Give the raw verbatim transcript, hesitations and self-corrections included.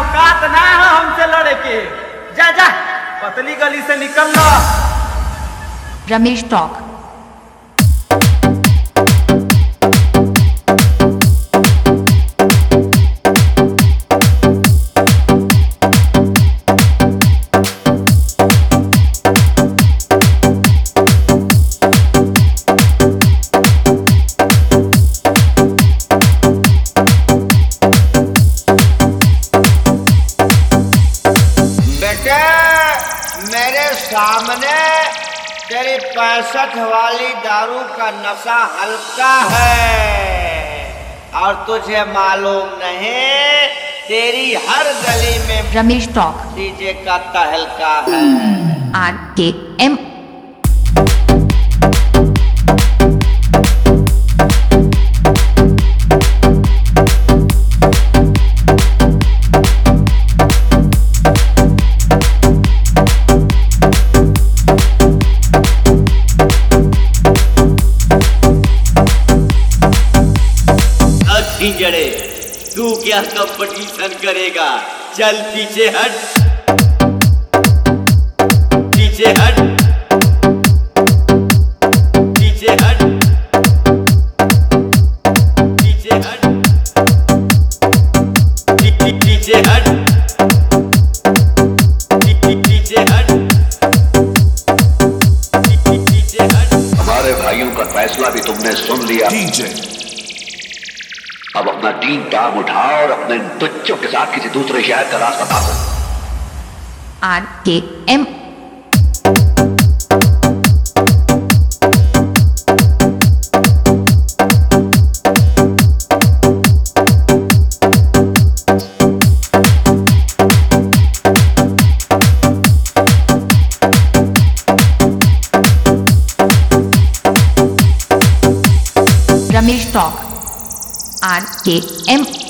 औकात ना है हमसे लड़े के। जा जा पतली गली से निकल लो। रमेश टॉक। मेरे सामने तेरी पैंसठ वाली दारू का नशा हल्का है और तुझे मालूम नहीं तेरी हर गली में रमेश टॉक डीजे का तहलका है। Are K M. जड़े तू क्या कंपटीशन करेगा? चल पीछे हट, पीछे हट, पीछे हट, पीछे हट, पीछे हट, पीछे हट, पीछे हट। हमारे भाइयों का फैसला भी तुमने सुन लिया। अब अपना टीम टाम उठाओ और अपने बच्चों के साथ किसी दूसरे शहर का रास्ता बताओ। R K M. Ramesh talk. R K M.